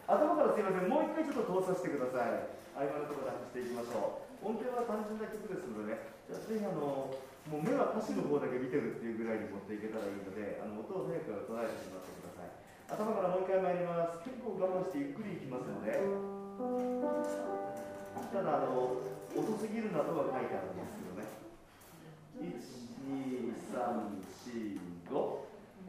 頭からすいません、もう一回ちょっと通させてください。合間のところで話していきましょう。音程は単純な曲ですのでね、じゃあぜひもう目は歌詞の方だけ見てるっていうぐらいに持っていけたらいいので、音を早く捉えてしまってください。頭からもう一回参ります。結構我慢してゆっくりいきますので、ただ遅すぎるなとは書いてあるんですけどね。1、2、3、4、5。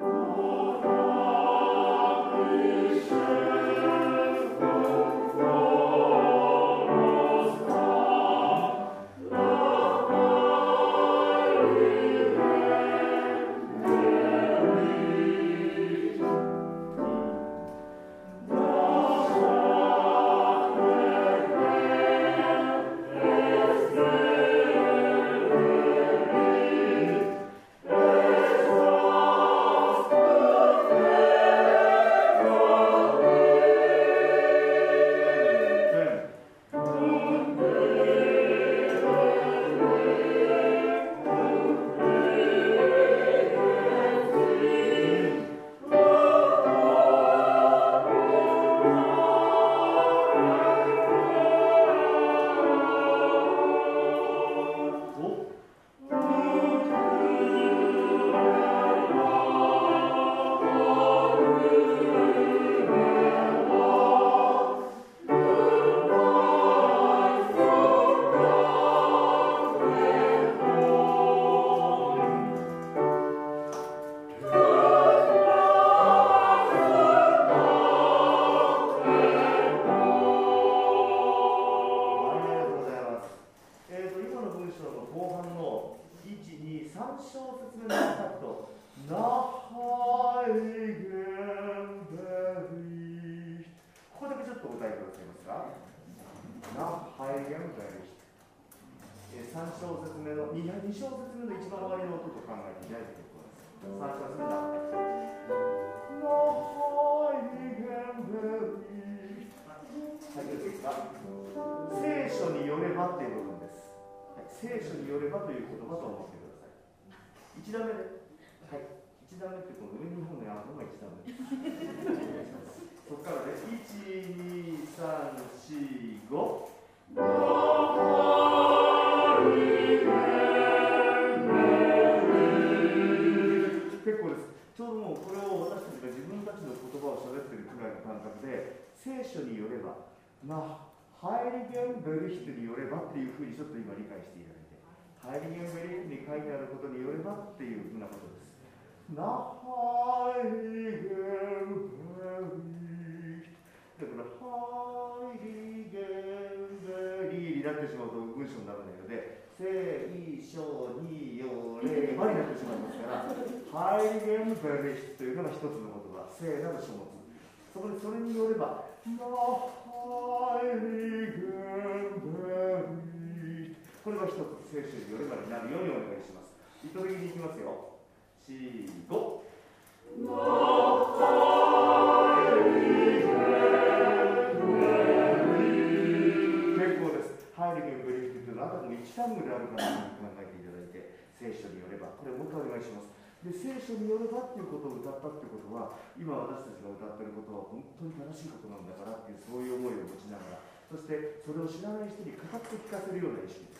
それによれば、これが一つ聖書によればになるようにお願いします。糸引きにいきますよ。4、5。結構です。ハイリゲンベリーというのはあたかも一単語であるかのように考えていただいて、聖書によれば、これもう一回お願いします。で、聖書によればっていうことを歌ったっていうことは、今私たちが歌っていることは本当に正しいことなんだからっていう、そういう思いを持ちながら、そしてそれを知らない人に語って聞かせるような意識です。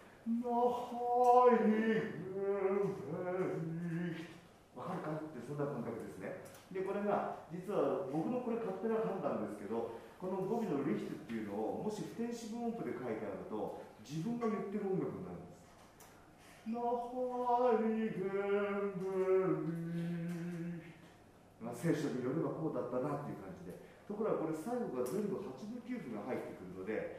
わかるかってそんな感覚ですね。で、これが実は僕のこれ勝手な判断ですけど、この語尾のリヒトっていうのをもし不定詞分音符で書いてあると自分が言ってる音楽になるんです。聖書によればこうだったなっていう感じで、ところがこれ最後が全部8分9分が入ってくるので、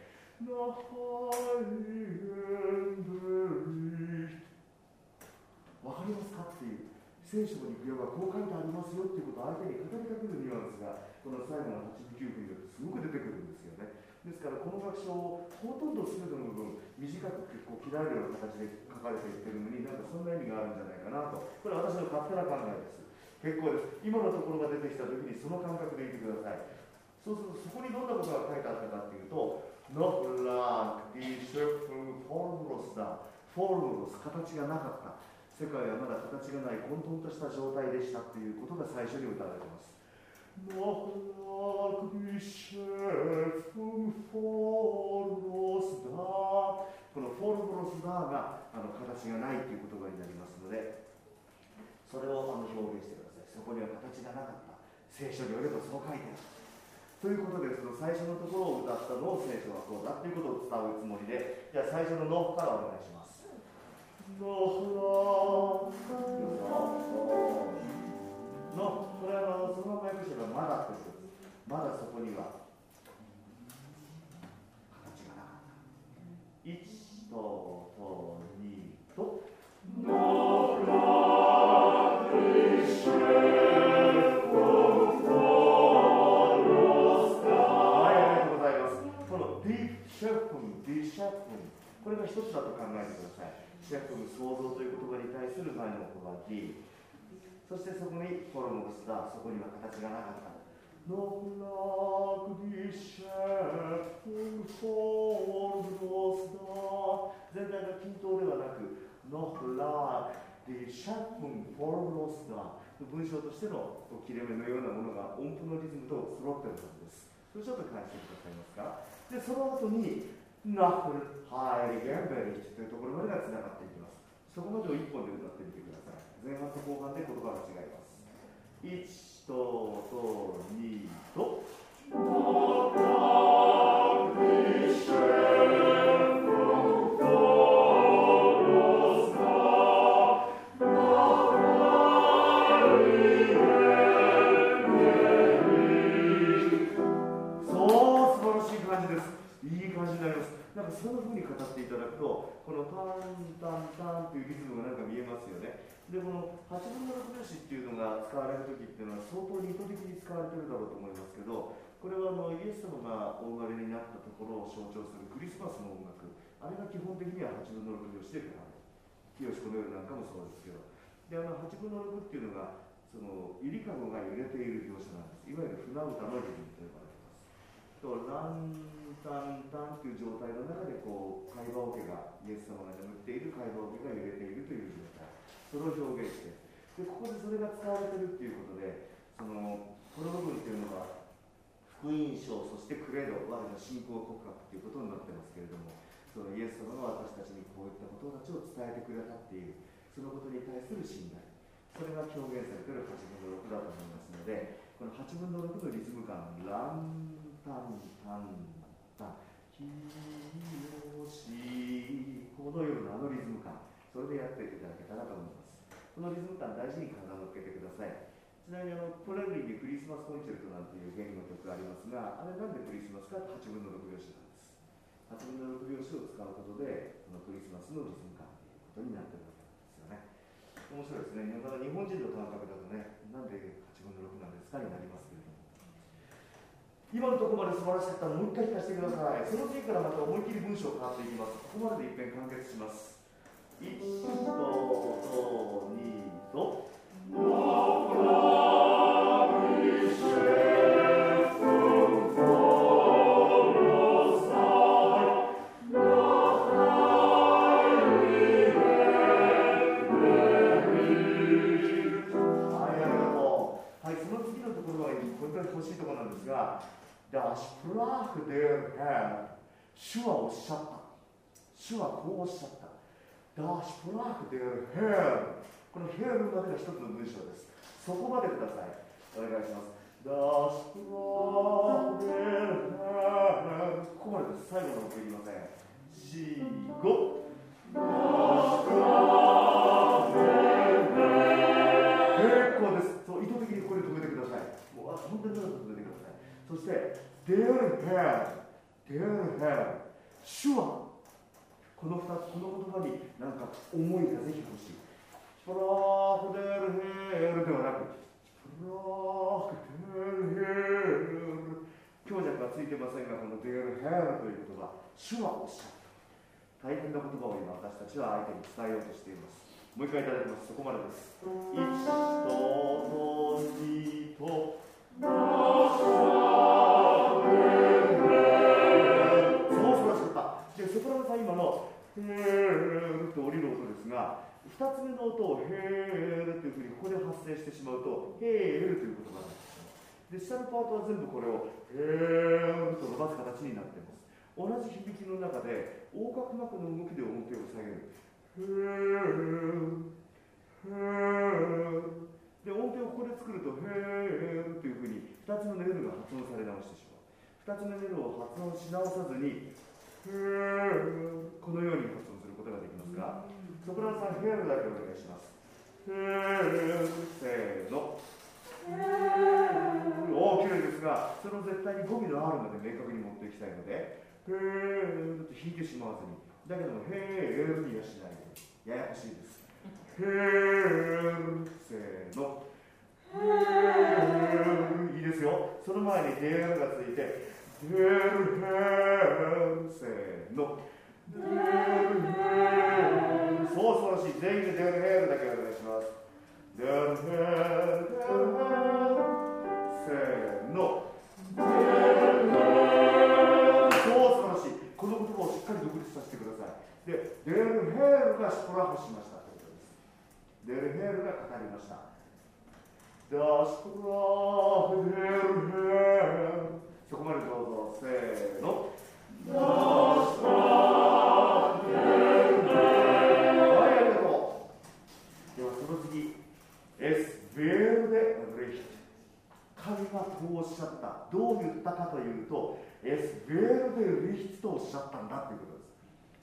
わかりますかっていう、聖書に行くよはこう書いてありますよっていうことを相手に語りかけるニュアンスがこの最後の8分9分によってすごく出てくるんですよね。ですからこの楽章をほとんど全ての部分短くこう切られるような形で書かれていってるのに、なんかそんな意味があるんじゃないかなと。これは私の勝手な考えです。結構です。今のところが出てきた時にその感覚でいてください。そうするとそこにどんなことが書いてあったかっていうと、ノフラーク、ビショップ、フォルムロスだ。フォルムロス、形がなかった。世界はまだ形がない混沌とした状態でしたっていうことが最初に歌われています。ノフラーク、ビシ形がないという言葉になりますので、それを表現してください。そこには形がなかった。聖書によればそう書いてあるということで、その最初のところを歌ったのを聖書はこうだということを伝うつもりで、じゃあ最初のノからお願いします。ノこれはそのまま訳せばまだということです。まだそこには形がなかった。1と2とこれが一つだと考えてください。シェフの創造という言葉に対する前の言葉 D、 そしてそこにフォルモスだ、そこには形がなかった。No like the shepherd formless da、 全体が均等ではなく No like the shepherd formless da、 文章としての切れ目のようなものが音符のリズムと揃っているはずです。それちょっと返してくださいますか。でその後にナフルハイリゲンベリッチというところまでがつながっていきます。そこまでを一本で歌ってみてください。前半と後半で言葉が違います。1と2となんかそんな風に語っていただくと、このタンタンタンというリズムがなんか見えますよね。で、この8分の6拍子っていうのが使われる時っていうのは相当に意図的に使われているだろうと思いますけど、これはイエス様がお生まれになったところを象徴するクリスマスの音楽、あれが基本的には8分の6拍子で奏でる。清子の夜なんかもそうですけど、で8分の6っていうのがそのゆりかごが揺れている描写なんです。いわゆる船歌のリズムと呼ばれています。とランタンタンという状態の中でこう会話桶が、イエス様が眠っている会話桶が揺れているという状態、それを表現して、でここでそれが使われているということで、この部分というのが福音書、そしてクレド、我の信仰告白ということになってますけれども、そのイエス様が私たちにこういったことたちを伝えてくださっている、そのことに対する信頼、それが表現されている8分の6だと思いますので、この8分の6のリズム感、ランタンタンタン、きよし、このようなリズム感、それでやっていただけたらと思います。このリズム感大事に体を乗っけてください。ちなみにプレリーにクリスマスコンチェルトなんていう弦の曲がありますが、あれなんでクリスマスか8分の6拍子なんです。8分の6拍子を使うことで、このクリスマスのリズム感ということになっているわけなんですよね。面白いですね。まだ日本人の感覚だとね、なんで8分の6なんですかになりますけれども、今のところまで素晴らしかったらもう一回聞かせてください。その次からまた思い切り文章変わっていきます。ここまでで一遍完結します。1と2と欲しいところなんですが、ダシプラフデルヘル、主はおっしゃった。主はこうおっしゃった。ダシプラフデルヘル、このヘルまでが一つの文章です。そこまでください。お願いします。ダシプラフデルヘル、ここまでです。最後の音言いません。4、5。ダシプラフデルヘル、結構です。そう意図的にここで止めてください。本当に長く止めてください。そして、デルヘル、デルヘル、主は、この2つ、この言葉になんか思いがぜひ欲しい。プラフデルヘルではなく、プラフデルヘル、強弱がついてませんが、このデルヘルという言葉、主はおっしゃった。大変な言葉を今、私たちは相手に伝えようとしています。もう一回いただきます。そこまでです。1と2とそう素晴らしかった。で、ソプラノさん今のヘールって降りる音ですが、2つ目の音をヘールというふうにここで発声してしまうとヘールという言葉なんです。で、下のパートは全部これをヘールと伸ばす形になっています。同じ響きの中で横隔膜の動きで音程を下げる。 で、音程をここで作ると、ヘーというふうに2つのLが発音され直してしまう。2つのLを発音し直さずに、このように発音することができますが、ソプラノさん、ヘーだけお願いします。せーの。大きいですが、それを絶対に語尾の R まで明確に持っていきたいので、と引いてしまわずに、だけども、ヘーにはしないで、ややこしいです。ヘー、せーの。いいですよ。その前にヘーがついて、ヘー、せーの。そう素晴らしい。全員でデルヘールだけお願いします。デルヘール、せーの。そう素晴らしい。この言葉をしっかり独立させてください。で、デルヘールがシュポラホしましたということです。デルヘールが語りました。ダシュポラデルヘール。そこまでどうぞ。せーの。ダシュポラデルヘール。はい、ありがとう。ではその次、エスベルデリヒト。神がこうおっしゃった。どう言ったかというと、エスベルデリヒトとおっしゃったんだということです。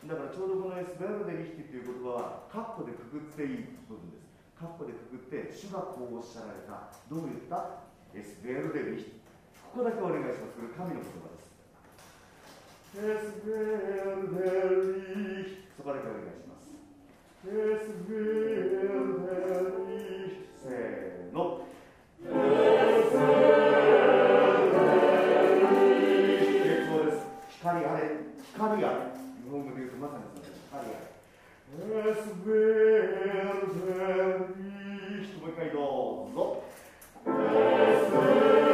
だからちょうどこのエスベルデリヒトという言葉は、カッコでくくっていい部分です。カッコでくくって、主がこうおっしゃられた。どう言った？エスベルデリヒト。ここだけお願いします。これ神の言葉です。エスベルデリヒト。そこだけお願いします。エスベルデリヒト。せーの。エスベルデリヒト。結構です。光あれ。光あれ。日本語で言うとまさにそうです。光あれ。エスベルデリヒト。もう一回どうぞ。エスベ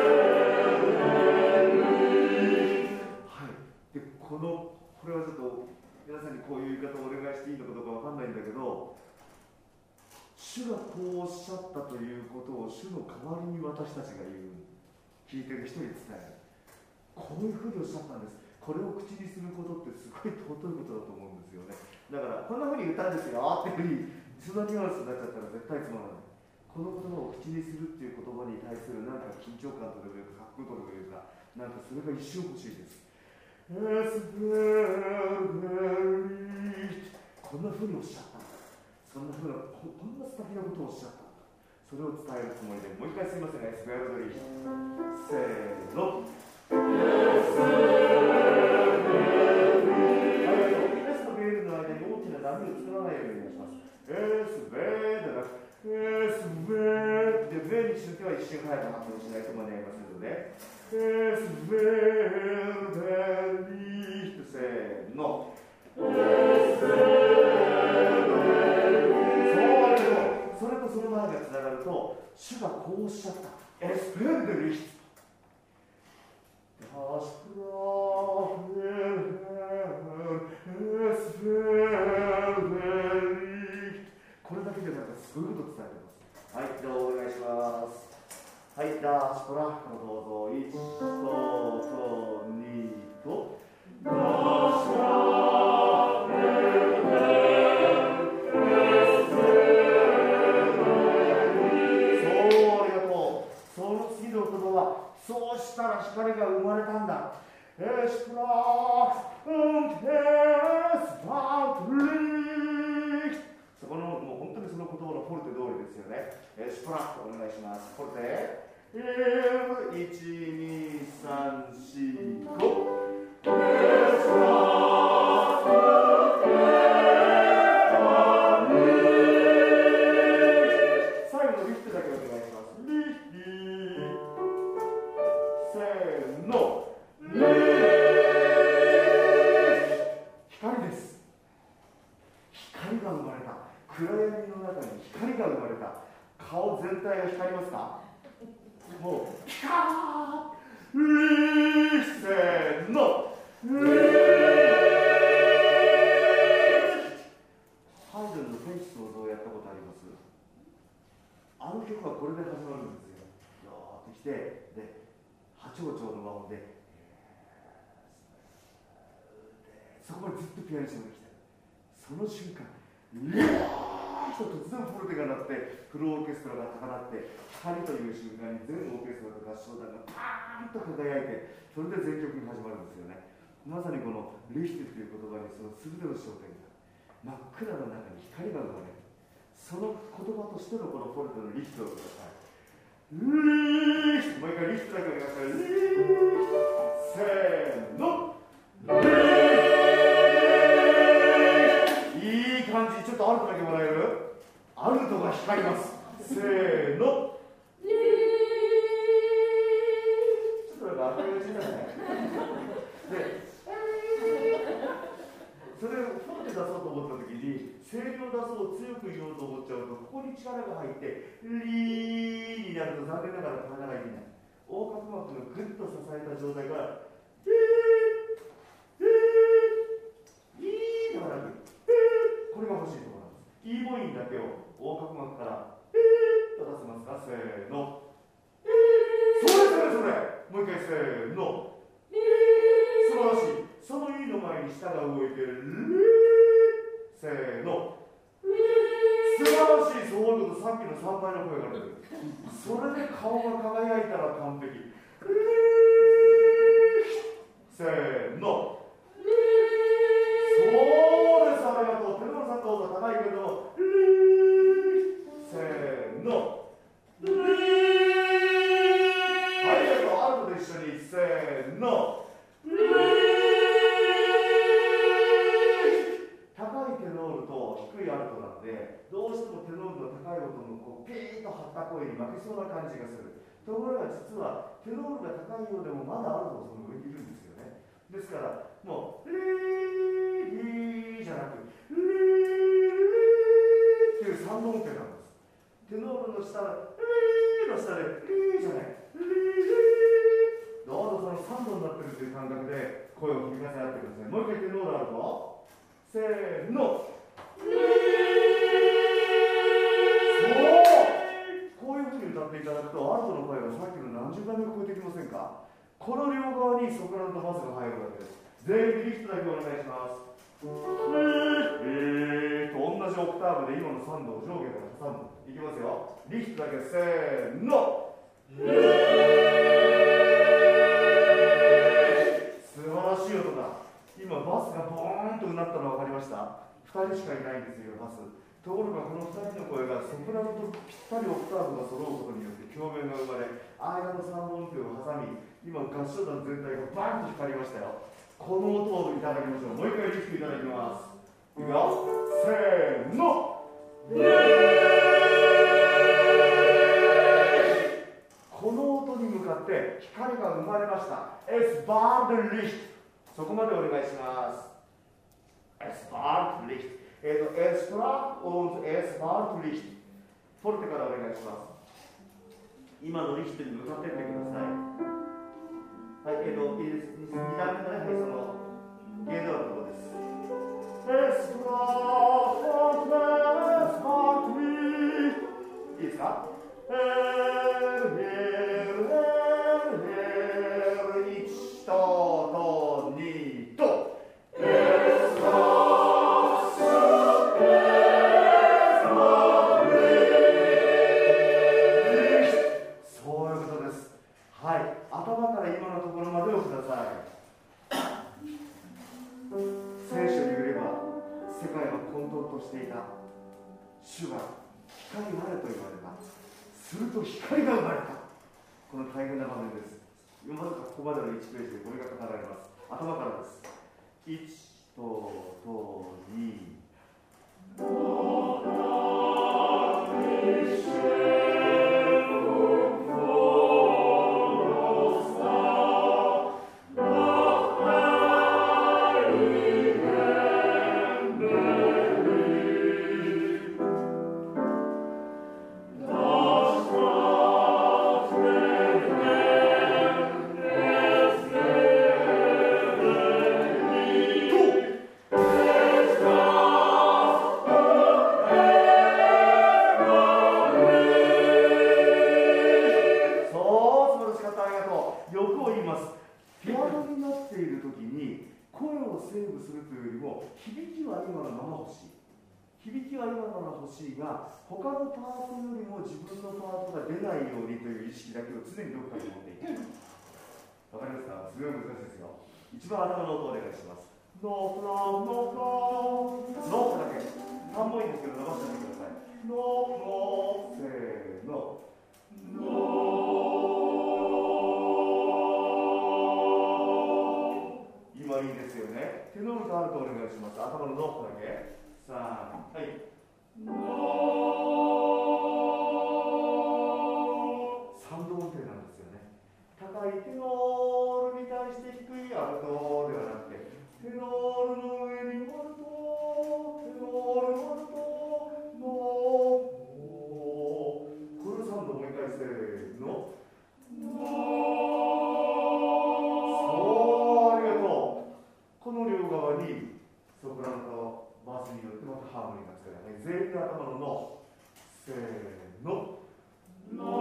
ルデリヒト。はい。で、これはちょっと皆さんにこういう言い方をお願いしていいのかどうかわかんないんだけど、主がこうおっしゃったということを主の代わりに私たちが言う。聞いてる人に伝える。こういうふうにおっしゃったんです。これを口にすることってすごい尊いことだと思うんですよね。だからこんなふうに言ったんですよっていうふうにそのニュアンスになっちゃったら絶対つまらない。この言葉を口にするっていう言葉に対するなんか緊張感とでもいうかかっこよくというか、なんかそれが一瞬欲しいです。エスベルデリヒト。こんなふうにおっしゃったんだ。そんなふうなこんな素敵なことをおっしゃったんだ。それを伝えるつもりで、もう一回すいませんが、エスベルデリヒト。せーの。エスベルデリヒト。エスとベールの間に大きな波を作らないようにお願いします。エスベーでなく、エスベーで、ベーについては一瞬早く発音しないと間に合いませんので、エスベルデリヒト。せーの。エスベルデリヒト。それとその前がつながると、主がこうおっしゃった。エスベルデリヒト。ダシプラヘルエスベルデリヒト。これだけでなんかすごいこと伝えてます。はい、じゃあお願いします。はい、ダシプラどうぞ。1と2とダシプラヘルエスベルデリヒト。そう、ありがとう。その次の言葉は、そうしたら光が生まれたんだ。エスプランテスバーリー。そこのもう本当にその言葉のフォルテ通りですよね。エスプランとお願いします。フォルテ。1、2、3、4、5。エスプラン最後のリフトだけお願いします。リフト。せーの。光です。光が生まれた。暗闇の中に光が生まれた。顔全体が光りますか？もうピカーッ。せーの。ハイドンのフェイス想像やったことあります？あの曲はこれで始まるんですよ。よーってきて、で波長長の和音で、そこまでずっとピアニストが来てる。その瞬間、 リャーッと突然フォルテが鳴ってフルオーケストラが高鳴って光という瞬間に全オーケストラと合唱団がパーンと輝いて、それで全曲が始まるんですよね。まさにこのリヒテという言葉にその全ての焦点が真っ暗の中に光が生まれる、その言葉としてのこのフォルテのリヒテをください。リヒテ、もう一回リヒテだけお願いします。リヒテ、せーの、いい感じ。ちょっとアルトだけもらえる？アルトが光ります。せーの、ちょっとなんか明るいがちだね。でそれをフォルテ出そうと思った時に声量出そう強く言おうと思っちゃうと、ここに力が入ってリーになると残念ながら体がいけない。横隔膜のグッと支えた状態からリーではなくこれが欲しいところなんです。E母音だけを横隔膜からと出せますか？せーの、それもう一回せーの、素晴らしい。その E の前に舌が動いてる、せーの、素晴らしい。そういうこと、さっきの3倍の声が出る。それで顔が輝いたら完璧。せーの、そうです、ありがとう。テノールさんどうぞ、高いけど、せーの、ありがとう。アルトと一緒に、せーの、高いテノールと低いアルトなんで、どうしてもテノールの高い音のこうピーッと張った声に負けそうな感じがする。ところが実はテノールが高いようでもまだアルトがその上にいるんですよね。ですからもうリーじゃなくリーっていう3音程なんです。テノールの下リーの下でリーじゃないリー、どうぞその3度になってるという感覚で声を響かせ合ってください。もう一回テノールアルト、せーの、こういうふうに歌っていただくとアルトの声がさっきの何十倍も超えてきませんか？この両側にソプラノとバスが入るわけです。全員でリフトだけお願いします。と同じオクターブで今の3度を上下から挟む。いきますよ。リフトだけせーの、素晴らしい音だ。今バスがボーンとうなったの分かりました？ 2 人しかいないんですよ、バス。ところがこの2人の声がソプラノとぴったりオクターブが揃うことによって共鳴が生まれ、間の3音程を挟み、今合唱団全体がバーンと光りましたよ。この音をいただきましょう。もう一回リフトいただきます。いくよ、せーの、この音に向かって光が生まれました。エスバーデンリヒト、そこまでお願いします。エスバーデンリヒト、エスプラundエスバーデンリヒト、フォルテからお願いします。今のリヒトに向かっていってください。はい、いいです。2段目のね、はい、そのゲードのところです。エスプラundエスバーデンリヒト、いいですか？1と2とそういうことです。はい、頭から今のところまでをください。聖書によれば世界は混沌としていた。主が光あれと言われた。すると光が生まれた。この大変な場面です。まずここまでの1ページでこれが語られます。頭からです。1と2響響きは今から欲しいが、他のパートよりも自分のパートが出ないようにという意識だけを常にどこかに持っていく。わかりますか？すごい難しいですよ。一番頭の音をお願いします。ノーフローノーフローノーだけ。半分いいですけど伸ばしてみてください。ノーフローせーの。今いいですよね。テノールとアルトお願いします。頭のノーだけ。さあ、はい。3度音程なんですよね。高いテノールに対して低いアルトではなくて、テノールの上にアルト、テノールアルト、ノー。これを3度もう一回せーの。そう、ありがとう。この両側にソプラノとバースによってまたハーモニーがつく。全員の頭のノー。せーの。ノー。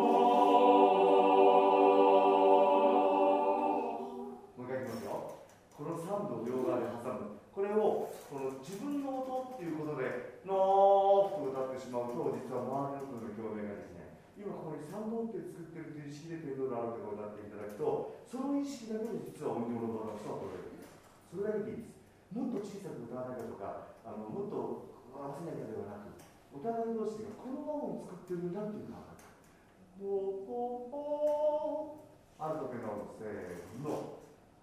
もう一回いきますよ。この3度を両側で挟む。これをこの自分の音っていうことでノーと歌ってしまうと、実は周りの音の共鳴がですね、今ここに3度音程作ってるという意識でテノールアルトが歌っていただくと、その意識だけで実は音量のバランスが取れる。それだけでいいです。もっと小さく歌わないかとか、もっと合わせないかではなく、お互い同士がこの和音を作ってるんだっていう感覚。ポポポー。アルトテノールせーの。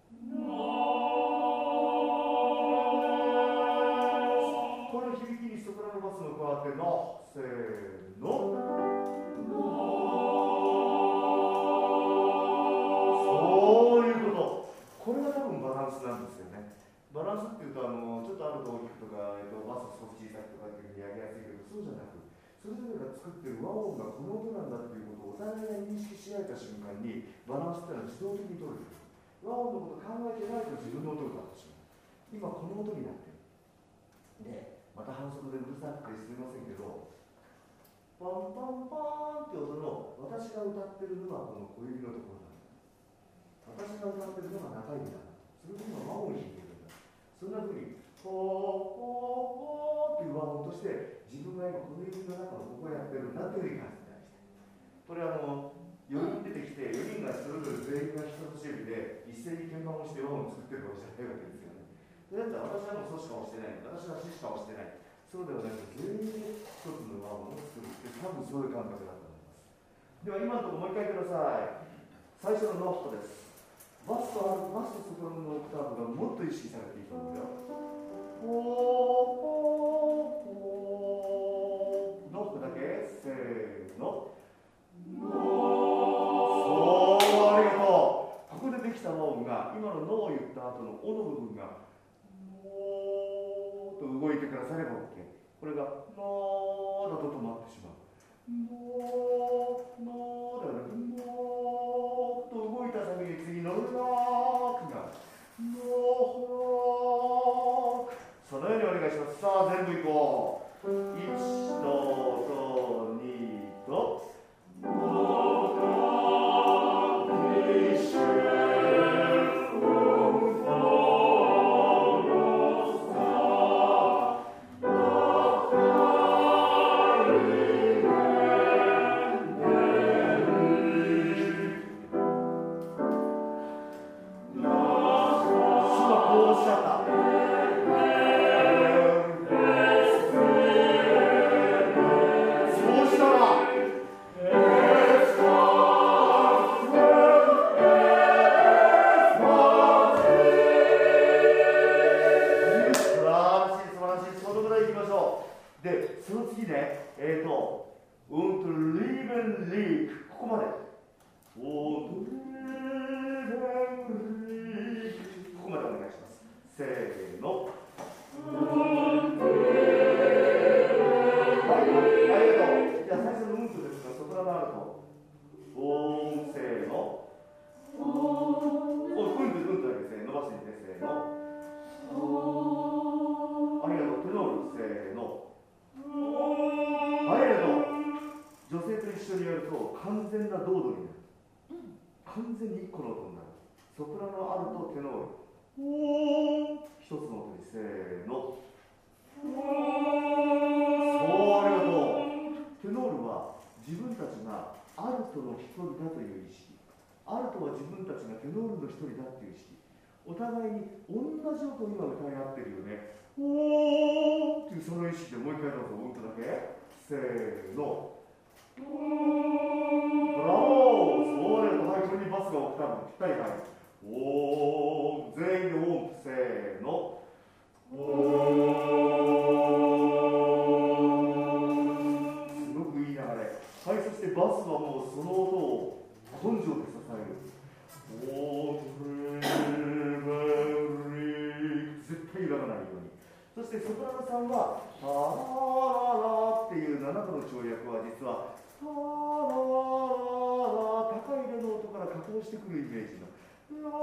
この響きにソプラノバスも加わってのせーの。そういうこと。これが多分バランスなんですよね。バランスっていうとちょっとアルト大きくとか、バス少し小さくとかっていうふうにやりやすいけど、そうじゃなく、それぞれが作ってる和音がこの音なんだっていうことをお互いが認識し合えた瞬間に、バランスっていうのは自動的に取れる。和音のこと考えてないと自分の音が歌ってしまう。今この音になってる。で、また反則でうるさくてすみませんけど、パンパンパーンって音の私が歌ってるのはこの小指のところなんだ。私が歌ってるのは中指なんだ。それと今和音を弾いてるんだ。そんなふうに、ポーポーポーっていう和音として、自分が今この指の中のここをやってるんだっていうふうに感じたりして。これ4人出てきて、4人がそれぞれ全員が人差し指で一斉に鍵盤をして和音を作ってるわけじゃないわけですよね。それだったら私はもうそうしか押してない。私はししか押してない。そうではなくて、全員で一つの和音を作るって、多分そういう感覚だと思います。では今のところもう一回ください。最初のノートです。バスとソプラノのオクターブがもっと意識されていいと思うよ。ポーポーノートだけせーの。そう、ありがとう。ここでできた和音が今のノーを言った後のオの部分がノーと動いてくだされば OK。 これがノーだと止まってしまう。ノーノーだからノーと動いた先に次のノークがノーク、そのようにお願いします。さあ全部いこう。1と2と完全に1個の音になる。ソプラノ、アルト、テノール、一つの音にせーの。 テノールは自分たちがアルトの一人だという意識、アルトは自分たちがテノールの一人だという意識、お互いに同じ音を今歌い合ってるよね。おーっていうその意識でもう一回どうぞ、音だけ。せーの。ブラボー。そうだよ。はい、これにバスがオクターブぴったり入る。おー、全員で音。せーの。おー。すごくいい流れ。はい、そしてバスはもうその音を根性で支える。おー、絶対揺らがないように。そしてソプラノさんはタラララっていう7個の跳躍は実はタラララ高いレの音から加工してくるイメージのララ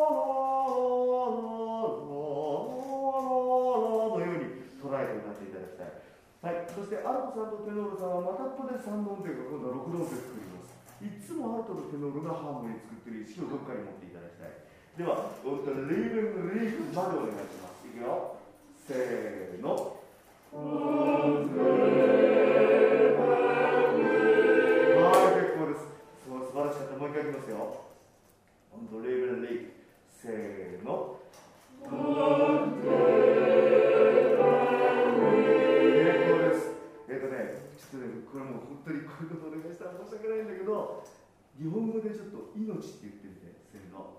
ラララのように捉えて歌っていただきたい。はい、そしてアルトさんとテノールさんはまたここで3音程が今度は6音程作ります。いつもアルトとテノールがハーモニー作っている意識をどっかに持っていただきたい。では、リーベングリーフまでお願いします。いくよ。せーの。はい、結構です。素晴らしかった。もう一回いきますよ。リーベンリーフ。せーの。結構です。ちょっとね、これもう本当にこういうことお願いしたら申し訳ないんだけど、日本語でちょっと命って言ってみて。せーの。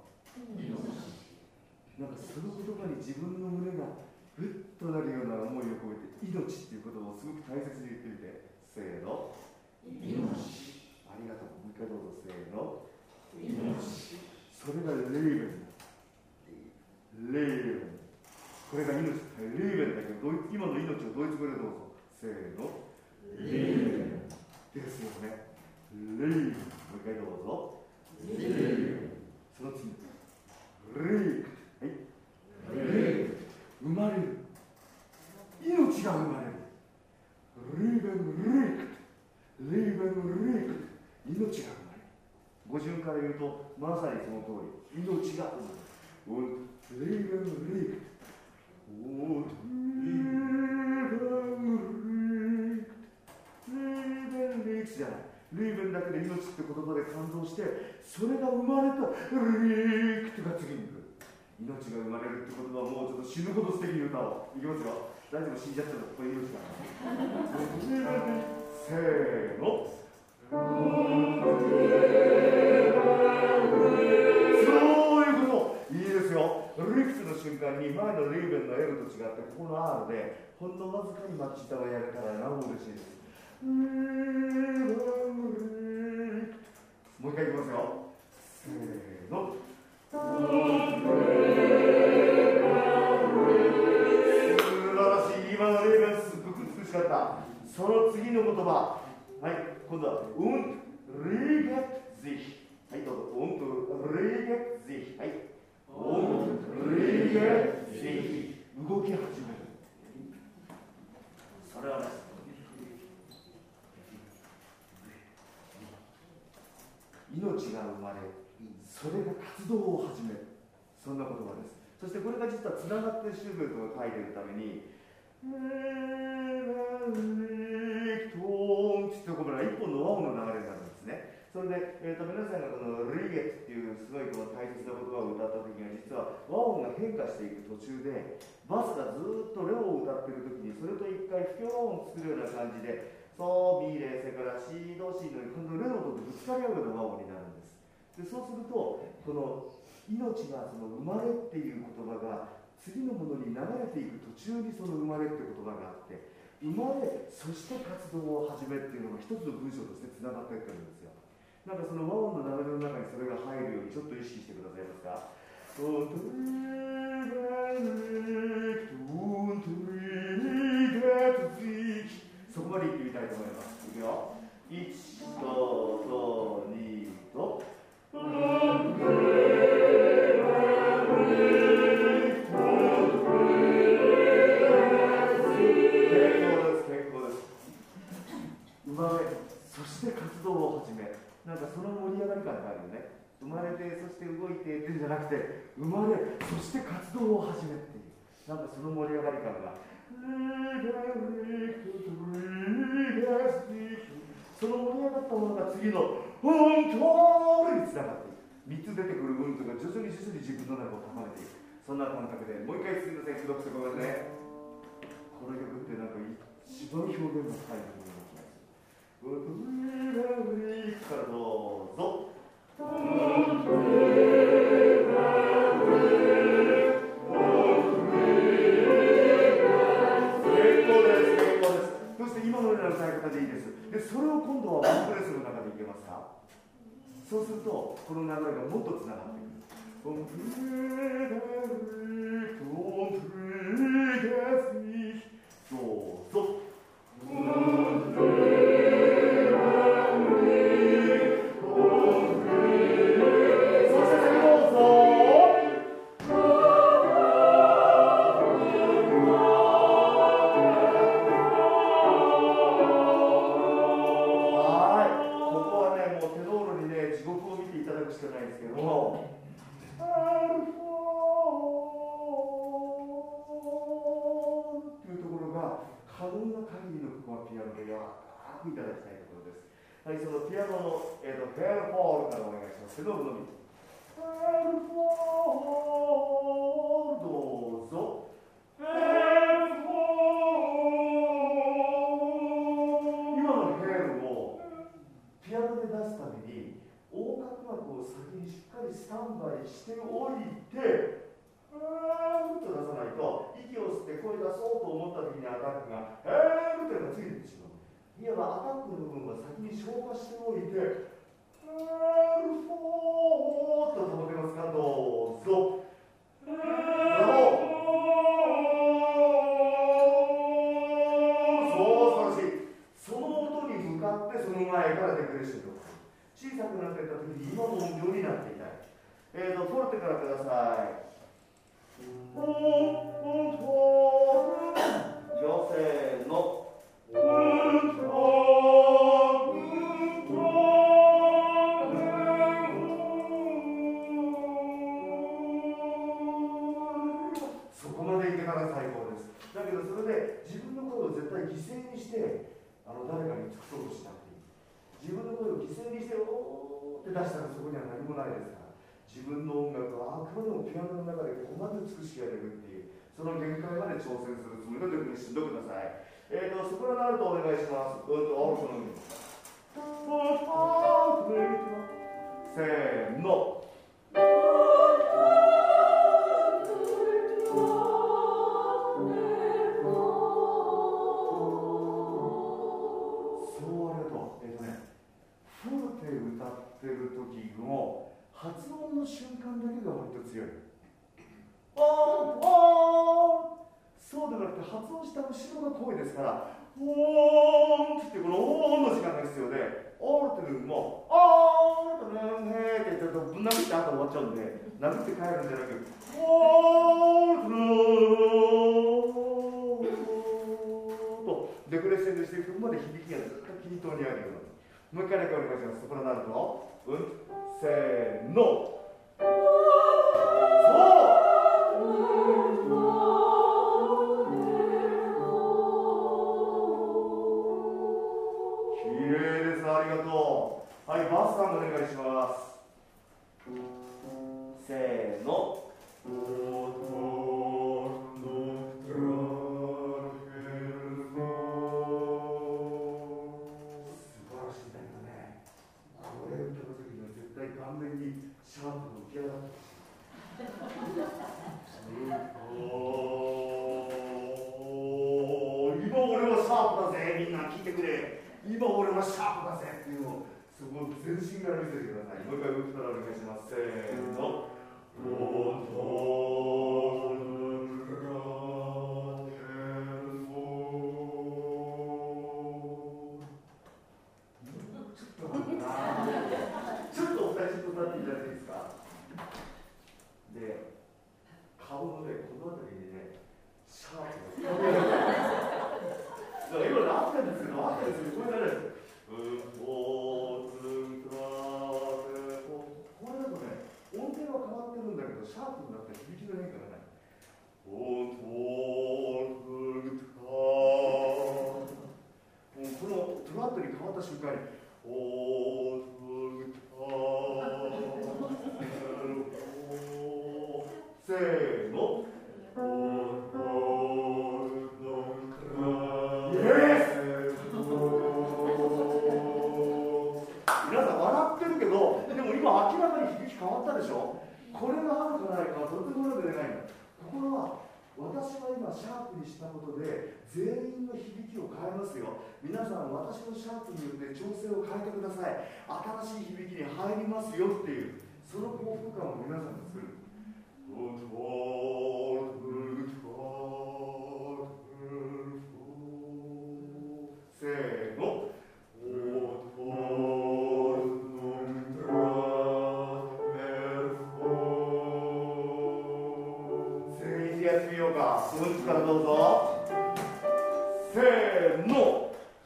なんかその言葉に自分の胸がぐっとなるような思いを込めて、命っていう言葉をすごく大切に言ってみて。せーの。命。ありがとう。もう一回どうぞ。せーの。命。それがレイベンだ。レイベン。これが命。レイベンだけど、今の命をドイツ語でどうぞ。せーの。レイベン。ですよね。レイベン。もう一回どうぞ。レイベン。その次。レイク。はい。レイク。生まれる。命が生まれる。レイベンレイク。レイベンレイク。命が生まれる。語順から言うと、まさにその通り。命が生まれる。レイベンレイク。おー、レイベンレイク。レイベンレイクじゃない。レイベンだけで命って言葉で感動して、それが生まれたレイクが次に来る。命が生まれるって言葉はもうちょっと死ぬほど素敵に歌おう。いきますよ。大丈夫、死んじゃったらこれ命だからせーの。そういうこと。いいですよ。リフトの瞬間に前のレイベンの L と違ってここの R でほんのわずかにマッチしたがやるからなお嬉しいです。もう一回いきますよ。せーの。素晴らしい。今のレイベンすごく美しかった。その次の言葉。はい、今度はund reget sich。はい、どうぞ。und reget sich。はい。und reget sich。動き始める。それはね。命が生まれ、それが活動を始める。そんな言葉です。そしてこれが実はつながってシューベルトが書いているために、トーンっていうところが一本の和音の流れになるんですね。それで、皆さんがこのリゲットっていうすごいこの大切な言葉を歌った時には実は和音が変化していく途中でバスがずっとレオを歌っている時にそれと一回不協和音を作るような感じでソミレそれからシドシの今度レオとぶつかり合うような和音になるんです。でそうするとこの命がその生まれっていう言葉が次のものに流れていく途中にその生まれって言葉があって生まれそして活動を始めっていうのが一つの文章としてつながっていってるんですよ。なんかその和音の流れの中にそれが入るようにちょっと意識してくださいますか。そこまで言ってみたいと思います。いくよ。1と2と生まれ、そして活動を始め、なんかその盛り上がり感があるよね。生まれて、そして動いてっていうんじゃなくて、生まれ、そして活動を始めっていう、なんかその盛り上がり感が。 その盛り上がったものが次のうんとにつながっていく。3つ出てくるうんとが徐々に自分の中を高めていく。そんな感覚でもう一回すみません、くどくてごめんね。この曲ってなんか一番表現の高い曲になってます。からどうぞ。そして今のような歌い方でいいです。で、それを今度はワンプレスの中でいけますか？そうすると、この流れがもっとつながってくる。どうぞ。はい、そのピアノの、ヘルフォールからお願いします。テノールのみ。ヘルフォール、どうぞ。ヘルフォール。今のヘルをピアノで出すために、横隔膜を先にしっかりスタンバイしておいて、ヘルと出さないと、息を吸って声出そうと思った時にアタックが、ヘルというのがついてしまう。いわばアタックの部分は先に消化しておいて、ヘルフォーと保てますか？どうぞ。そう、素晴らしい。その音に向かってその前からデクレッションと小さくなっていった時に今の音量になっていたい。フォルテからください。女性のそこまでいけたら最高です。だけどそれで自分の声を絶対犠牲にして誰かに尽くそうとしなくていい。自分の声を犠牲にしておーって出したらそこには何もないですから、自分の音楽はあくまでもピアノの中でここまで美しくやれるっていう、その限界まで挑戦するつもりの時にしんどください。ソプラノアルトお願いします。オルトのみ。せーの。そうありがとう。フォルテ歌ってる時の発音の瞬間だけが割と強い。そうでなくて発音した後ろが声ですから、オーンってこのオーンの時間が必要で、オールっていうのも、オーンとねーって言ってぶん殴って後終わっちゃうんで、殴って帰るんじゃなくて、オールとデクレッシェンドしていくとこまで響きがずっと均等にあるような。もう一回だけお願いします。ソプラノアルトのせーの。ありがとう。はい、バスさんお願いします。せーの。素晴らしいんだけどね。これ歌う時には絶対顔面にシャープが浮き上がって今俺はシャープだぜ、みんな聞いてくれ。今俺はシャープだぜっていうのをそこ全身から見せてください。もう一回僕からお願いします。せーの。ちょっとお二人ちょっと立っていただいていいですか。で、顔のね、この辺りにね、シャープが今のあったんですけど、あったんですけど、これじゃないです。これだとね、音程は変わってるんだけど、シャープになって響きの変化がない。このトラットに変わった瞬間に、 せーの。イエス。皆さん笑ってるけど、でも今明らかに響き変わったでしょ。これがあるかないかはとてもよく出ないんだ。ところが私は今シャープにしたことで全員の響きを変えますよ。皆さん私のシャープによって調整を変えてください。新しい響きに入りますよっていうその幸福感を皆さんに作る。せーの。全員でやってみようか。そのうちからどうぞ。せーの。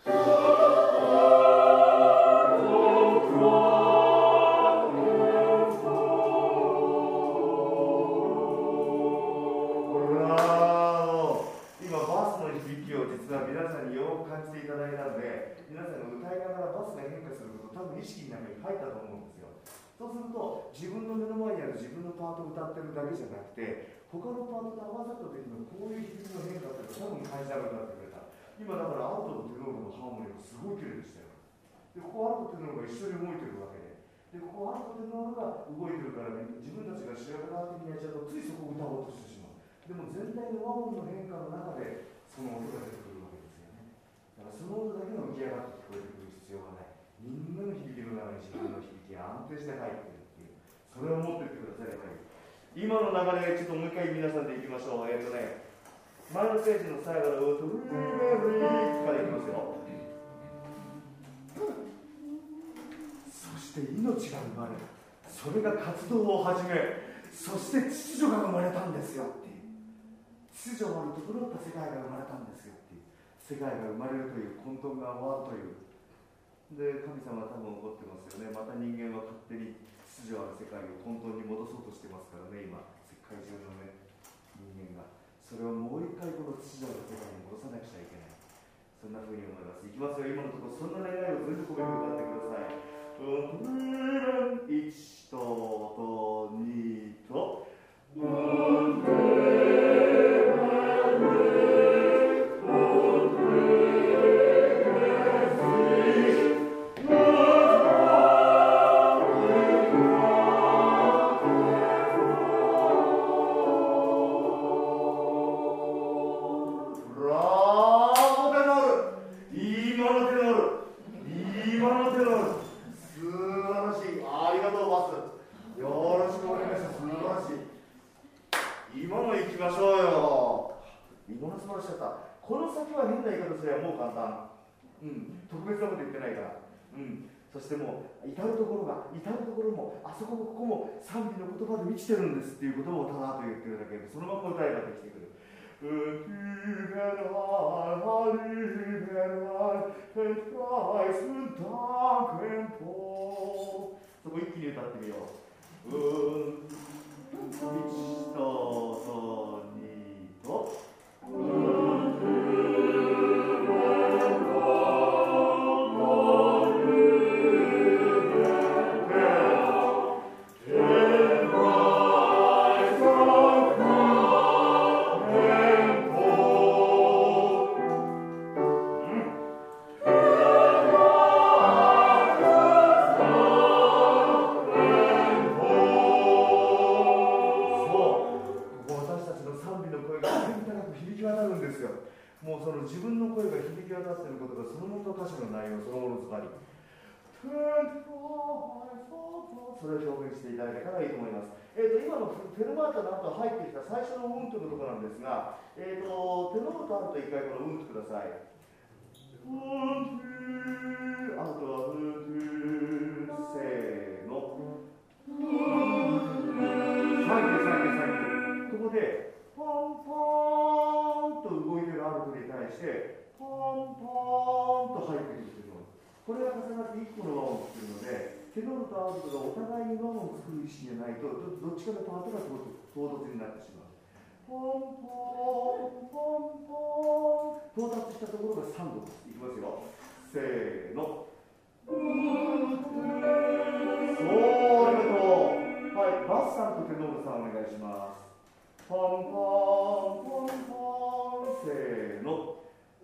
意識の中に入ったと思うんですよ。そうすると自分の目の前にある自分のパートを歌ってるだけじゃなくて他のパートと合わさった時のこういう響きの変化って多分感じなくなってくれた。今だからアウトとテノールのハーモニーがすごい綺麗でしたよ。でここアウトとテノールが一緒に動いてるわけで、ここアウトとテノールが動いてるから、ね、自分たちが主役側的にやっちゃうとついそこを歌おうとしてしまう。でも全体の和音の変化の中でその音が出てくるわけですよね。だからその音だけが浮き上がって聞こえてくる必要がない。みんなの響きの中に自分の響きが安定して入っているっていう、それを持っていってくださればいい。今の流れ、ちょっともう一回皆さんでいきましょう。前のページの最後のトゥルーレリーからいきますよ。そして命が生まれる。それが活動を始め、そして秩序が生まれたんですよっていう。秩序があるところった世界が生まれたんですよっていう。世界が生まれるという混沌が終わるという。で神様は多分怒ってますよね。また人間は勝手に秩序ある世界を混沌に戻そうとしてますからね。今世界中の、ね、人間がそれをもう一回この秩序ある世界に戻さなくちゃいけない。そんな風に思います。いきますよ。今のところそんな願いを全部込めて歌ってください。1と2とそしてもう至るところもあそこもここも賛美の言葉で満ちてるんですっていうことをただと言ってるだけでそのまま歌いができてくる。そこ一気に歌ってみよう。1と2とそれを表現していただけたらいいと思います。今のテルマータの後入ってきた最初のうんというところなんですが、テノールとあると一回このうんとください。あとはせーの。ここでポンポーンと動いてるアルトに対してポンポーンと入ってくるというの。これが重なって1個の和音を作るので、テノールとアルトがお互いに和音を作る意識じゃないと どっちかのパートが唐突になってしまう。ポンポンポンポン到達したところが3度です。いきますよ。せーの。そう、ありがとう。はい、バスさんとテノールさんお願いします。 ポンポンポンポン、せーの。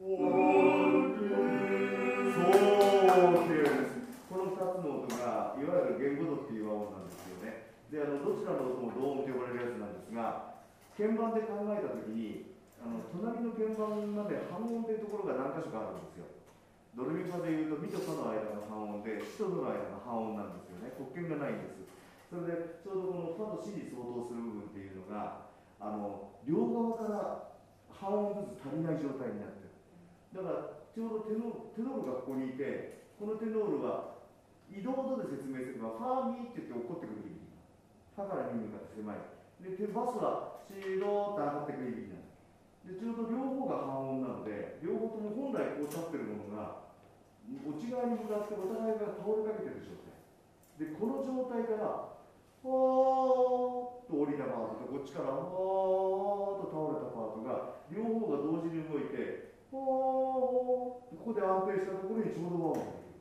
そう綺麗です。この2つの音がいわゆる弦五度っていう和音なんですよね。でどちらの音も同音と呼ばれるやつなんですが、鍵盤で考えたときに隣の鍵盤まで半音というところが何箇所かあるんですよ。ドレミファでいうとミとファの間が半音でシとドの間が半音なんですよね。黒鍵がないんです。それでちょうどこのファとシに相当する部分っていうのが両側から半音ずつ足りない状態になってる。だからちょうどテノールがここにいて、このテノールは移動度で説明すればファーミーって言って起こってくる響き、ファからミに向かって狭いで、バスはシローって上がってくる響きなんです。でちょうど両方が半音なので、両方とも本来こう立ってるものが内側に向かってお互いが倒れかけてる状態で、この状態からほーっと降りたパートとこっちからほーっと倒れたパートが両方が同時に動いて、ほーっとここで安定したところにちょうど和音ができる。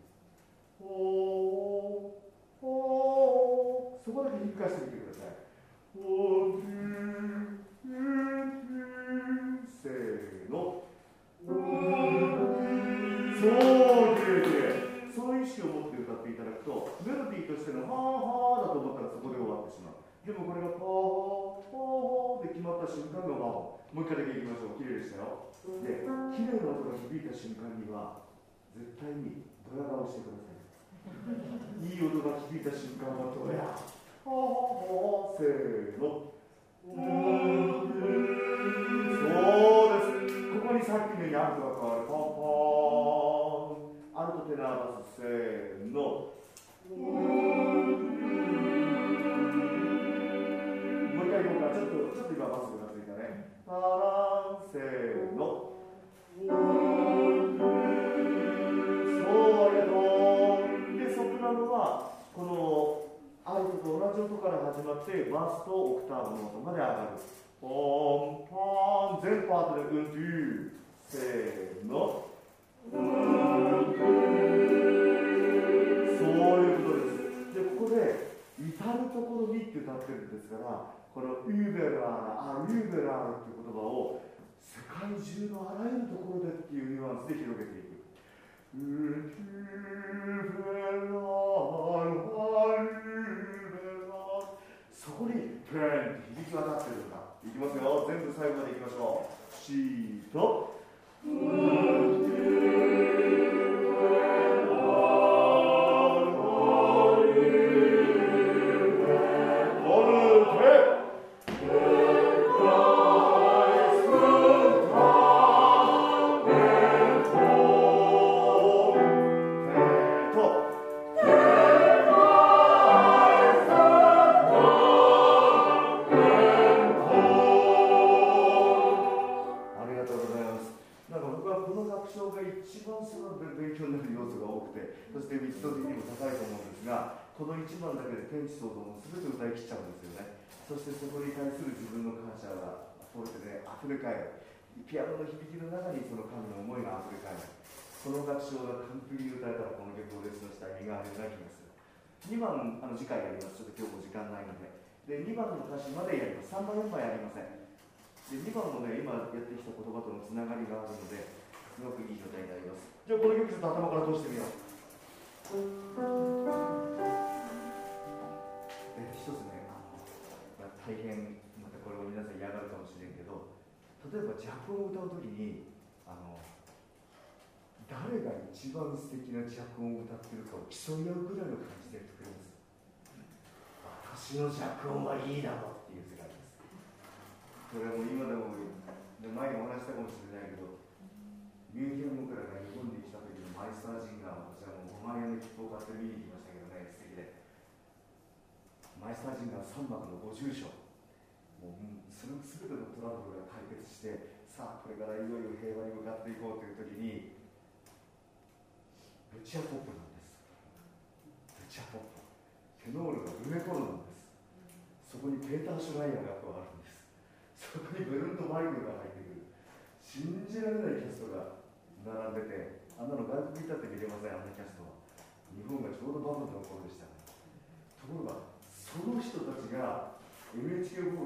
ほーほー、そこだけ引っかしてみてください。ほーせーの。そう綺麗綺麗。その意識を持って歌っていただくと、メロディーとしてのはーはーだと思ったらそこで終わってしまう。でもこれがはーはーで決まった瞬間が和音。もう一回だけいきましょう。綺麗でしたよ。で、綺麗な音が響いた瞬間には絶対にドヤ顔してください。いい音が響いた瞬間はドヤ。はーはーせーの。そうです。ここにさっきのようにアルトが変わる。ポンポーン。アルトテナーバスせーの。もう一回いこうか。ちょっと今バスがついたね。パランせーの。そうありがとう。でソプラノはこのアルトと同じ音から始まってバスとオクターブの音まで上がる。ポンポン、全パートでうんというせーの。そういうことです。でここで至るところにって歌ってるんですから、このユーベラーユーベラーっていう言葉を世界中のあらゆるところでっていうニュアンスで広げていく。そこにペンって響き渡ってるんだ。いきますよ。全部最後までいきましょう。シートこの1番だけで天地創造も全て歌い切っちゃうんですよね。そしてそこに対する自分の感謝がフォルテで溢れ返る。ピアノの響きの中にその神の思いが溢れ返る。この楽章が完璧に歌えたらこの曲を列のした意味があるような気がする。2番次回やります。ちょっと今日も時間ないので。で2番の歌詞までやります。3番4番やりません。で2番もね、今やってきた言葉とのつながりがあるのですごくいい状態になります。じゃあこの曲ちょっと頭から通してみよう。一つね、大変またこれを皆さん嫌がるかもしれんけど、例えばジャク音を歌うときに誰が一番素敵なジャク音を歌ってるかを競い合うぐらいの感じで作ります。私のジャク音はいいだろうっていう世界です。これはもう今でも前にお話したかもしれないけど、ミュンヘンオペラが日本に来た時のマイスタージンガー、私はもう5万円の切符を買って見に行きましたけどね、素敵で。マイスタージンガー3幕の50章、もうその全てのトラブルが解決して、さあこれからいよいよ平和に向かっていこうという時に、ルチアポップなんです。ルチアポップ、テノールがルネコロなんです。そこにペーター・シュライヤーが加わるんです。そこにベルント・マイクルが入ってくる。信じられないキャストが並んでて、あんなの外国行ったって見れません。あんなキャストは日本がちょうどバブルの頃でした。ところがその人たちが NHK ホールで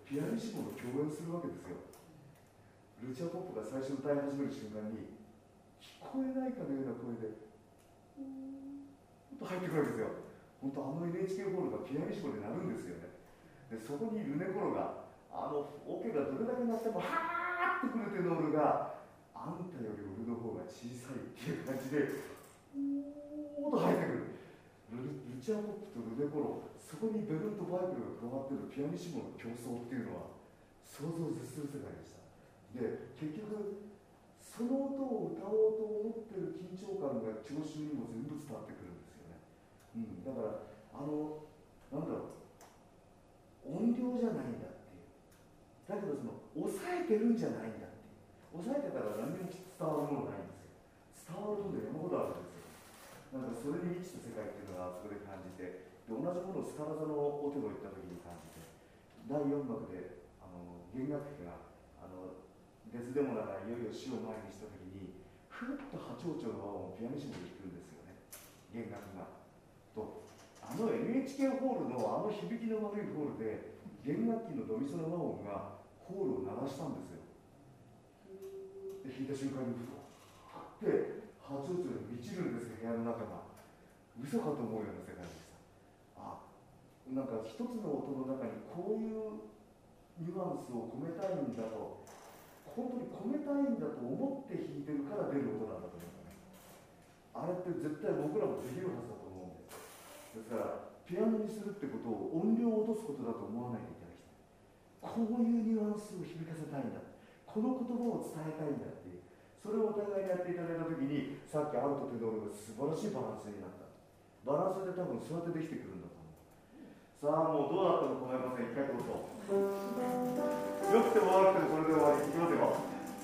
ピアニッシモの共演するわけですよ。ルチャポップが最初歌い始める瞬間に聞こえないかのような声でと入ってくるわけですよ。本当NHK ホールがピアニッシモで鳴るんですよね。でそこにルネコロがオケがどれだけ鳴ってもはーってくるテノールがあんたより俺の方が小さいっていう感じでおーっと入ってくる。ルチャポップとルネコロ、そこにベルト・バイクルが加わってるピアニッシモの競争っていうのは想像を絶する世界でした。で結局その音を歌おうと思ってる緊張感が聴衆にも全部伝わってくるんですよね。だからなんだろう、音量じゃないんだっていう、だけど抑えてるんじゃないんだっていう、抑えてたら何にも伝わるものないんですよ。伝わるもので山ほどあるんですよ。なんかそれに満ちた世界っていうのはそこで感じて、で同じものをスカラ座のオテロ行った時に感じて、第4幕で弦楽器がデスデモナがいよいよ死を前にした時にふっと波長長の和音をピアニッシモで弾くんですよね、弦楽が。とNHK ホールの響きの悪いホールで弦楽器のドミソの和音がホールを鳴らしたんですよ。で弾いた瞬間にふわって波長長に満ちるんですよ、部屋の中が。嘘かと思うような世界でした。なんか一つの音の中にこういうニュアンスを込めたいんだと、本当に込めたいんだと思って弾いてるから出る音なんだと思うんだね。あれって絶対僕らもできるはずだと思うんです。ですからピアノにするってことを音量を落とすことだと思わないでいただきたい。こういうニュアンスを響かせたいんだ、この言葉を伝えたいんだっていう、それをお互いにやっていただいたときに、さっきアルトテノールが素晴らしいバランスになった。バランスで多分そうやってできてくるんだと思う。さあもうどうだったのか思いません。一回どうぞ。よくても悪くてもこれで終わり。いきますよ。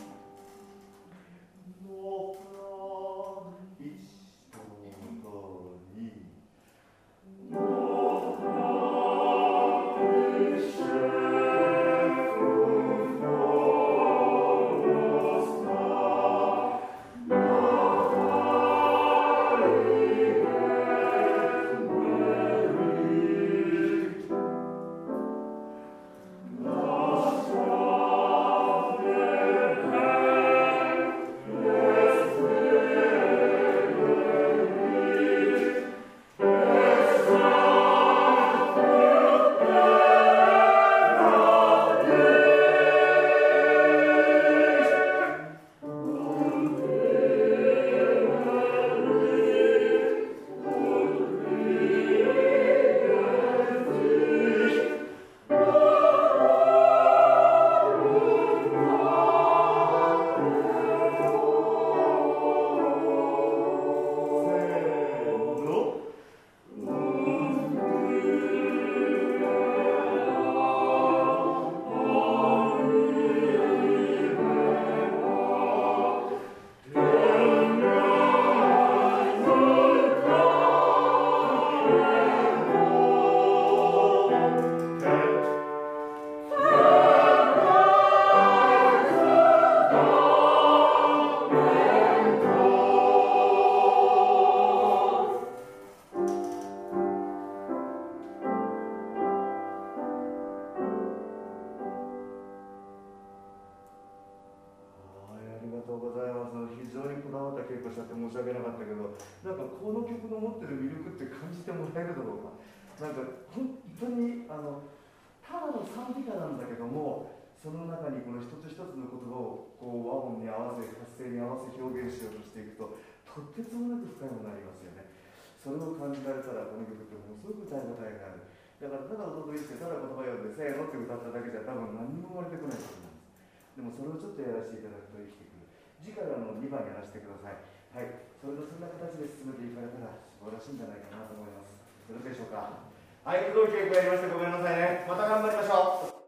なんか本当にただの賛美歌なんだけども、その中にこの一つ一つの言葉をこう和音に合わせ、発声に合わせ表現しようとしていくと、とってつもなく深いものになりますよね。それを感じられたらこの曲ってものすごく歌い応えがある。だからただ踊りしてただ言葉読んでせーのって歌っただけじゃ多分何にも生まれてこないと思うんです。でもそれをちょっとやらせていただくと生きてくる。次回は2番やらせてください。はい、そんな形で進めていかれたら素晴らしいんじゃないかなと思います。よろしいでしょうか。はい、黒い稽古やりましてごめんなさいね。また頑張りましょう。